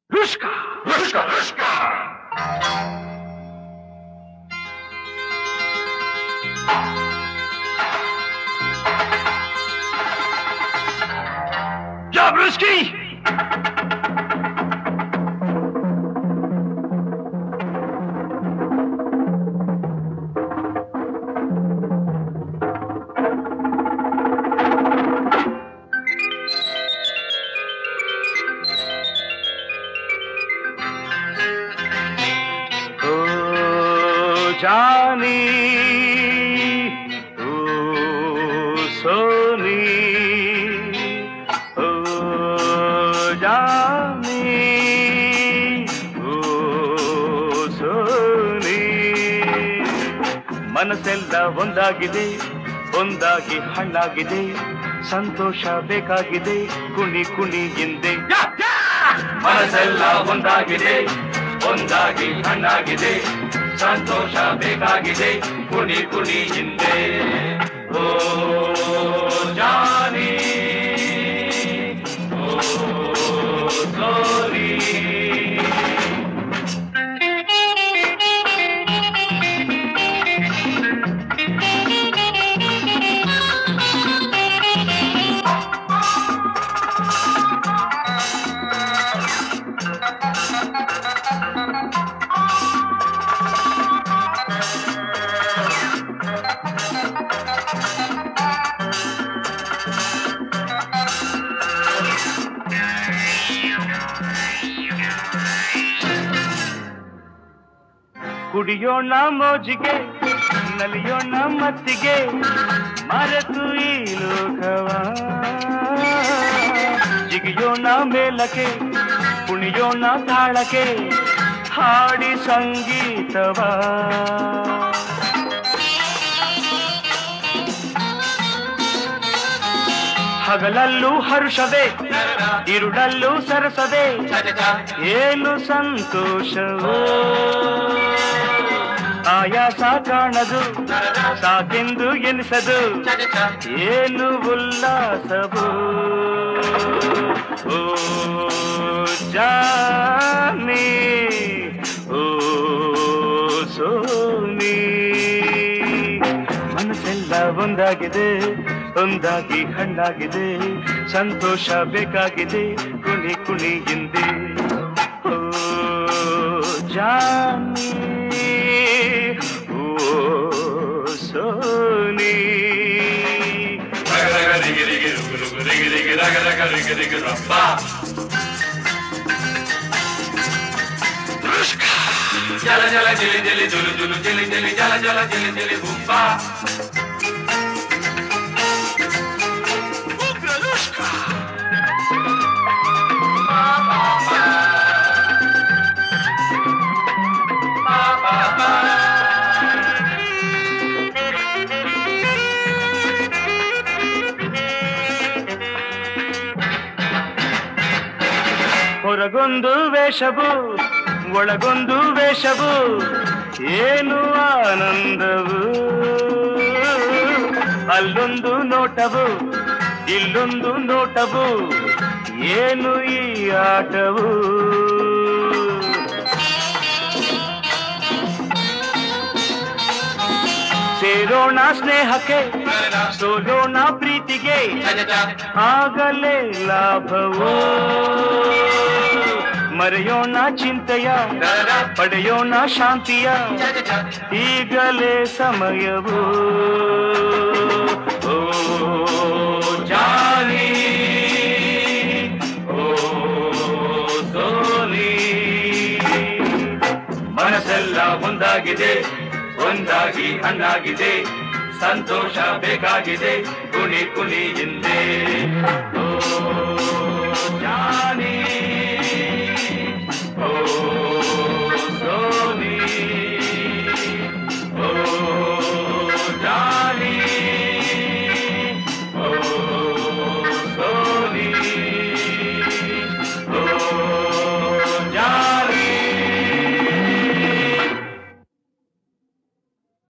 ರುಷ್ಕ ರುಷ್ಕ ರುಷ್ಕ क्या ब्रुस्की जानी ओ सोनी ओ जानी ओ सोनी ಮನಸ್ಸೆಲ್ಲ ಒಂದಾಗಿದೆ ಒಂದಾಗಿ ಹಣ್ಣಾಗಿದೆ ಸಂತೋಷ ಬೇಕಾಗಿದೆ ಕುಣಿ ಕುಣಿ ಹಿಂದೆ ಮನಸ್ಸೆಲ್ಲ ಒಂದಾಗಿದೆ ಒಂದಾಗಿ ಹಣ್ಣಾಗಿದೆ ಸಂತೋಷ ಬೇಕಾಗಿದೆ ಕುಣಿ ಕುಣಿ ಹಿಂದೆ ಓ ಜಾನಿ ಓ ಸೋನಿ ಕುಡಿಯೋಣ ಮೋಜಿಗೆ ನಲಿಯೋಣ ಮತ್ತಿಗೆ ಮರೆತು ಈ ಲೋಕವ ಜಿಗಿಯೋಣ ಮೇಲಕ್ಕೆ ಕುಣಿಯೋಣ ತಾಳಕ್ಕೆ ಹಾಡಿ ಸಂಗೀತವ ಹಗಲಲ್ಲೂ ಹರುಷವೇ ಇರುಳಲ್ಲೂ ಸರಸದೆ ಏನು ಸಂತೋಷವೋ ಆಯಾಸ ಕಾಣದು ಸಾಕೆಂದು ಎನಿಸದು ಏನು ಉಲ್ಲಾಸವು ಓ ಜಾನಿ ಓ ಸೋನಿ ಮನಸ್ಸೆಲ್ಲ ಒಂದಾಗಿದೆ ಒಂದಾಗಿ ಹಣ್ಣಾಗಿದೆ ಸಂತೋಷ ಬೇಕಾಗಿದೆ ಕುಣಿ ಕುಣಿ ಹಿಂದೆ ಓ ಜಾನಿ ಸೋನಿ ಜಲ ಜಲ ಜಲಿ ಜಲಿ ಜುಲು ಜುಲು ಜಲಿ ಜಲಿ ಜಲ ಜಲ ಜಲಿ ಜಲಿ ಹುಬ್ಬ ಹೊರಗೊಂದು ವೇಷವು ಒಳಗೊಂದು ವೇಷವು ಏನು ಆನಂದವು ಅಲ್ಲೊಂದು ನೋಟವು ಇಲ್ಲೊಂದು ನೋಟವು ಏನು ಈ ಆಟವು ಸೇರೋಣ ಸ್ನೇಹಕ್ಕೆ ಸೋಲೋಣ ಪ್ರೀತಿಗೆ ಆಗಲೇ ಲಾಭವು ಮರೆಯೋಣ ಚಿಂತೆಯ ಪಡೆಯೋಣ ಶಾಂತಿಯ ಈಗಲೇ ಸಮಯವು ಓ ಜಾನಿ ಓ ಸೋನಿ ಮನಸ್ಸೆಲ್ಲ ಒಂದಾಗಿದೆ ಒಂದಾಗಿ ಹಣ್ಣಾಗಿದೆ ಸಂತೋಷ ಬೇಕಾಗಿದೆ ಕುಣಿ ಕುಣಿ ಹಿಂದೆ ಓ